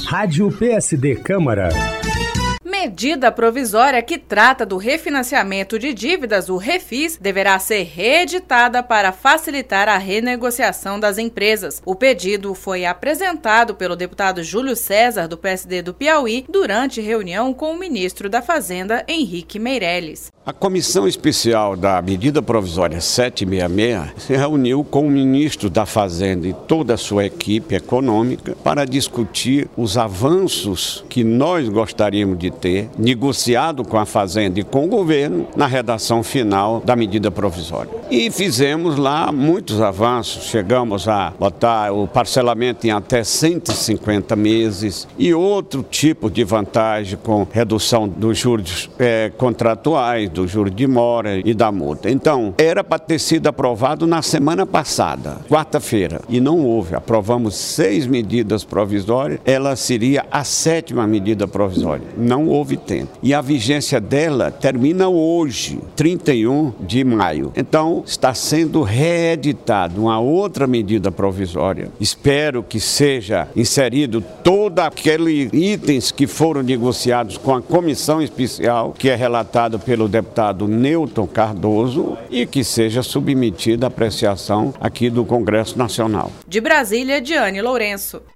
Rádio PSD Câmara. Medida provisória que trata do refinanciamento de dívidas, o Refis, deverá ser reeditada para facilitar a renegociação das empresas. O pedido foi apresentado pelo deputado Júlio César, do PSD do Piauí, durante reunião com o ministro da Fazenda, Henrique Meirelles. A Comissão Especial da Medida Provisória 766 se reuniu com o ministro da Fazenda e toda a sua equipe econômica para discutir os avanços que nós gostaríamos de ter negociado com a Fazenda e com o governo na redação final da medida provisória. E fizemos lá muitos avanços, chegamos a botar o parcelamento em até 150 meses e outro tipo de vantagem com redução dos juros contratuais, do juro de mora e da multa. Então, era para ter sido aprovado na semana passada, quarta-feira, e não houve. Aprovamos 6 medidas provisórias, ela seria a 7ª medida provisória. Não houve tempo. E a vigência dela termina hoje, 31 de maio. Então, está sendo reeditada uma outra medida provisória. Espero que seja inserido todos aqueles itens que foram negociados com a comissão especial, que é relatado pelo deputado Newton Cardoso, e que seja submetida à apreciação aqui do Congresso Nacional. De Brasília, Diane Lourenço.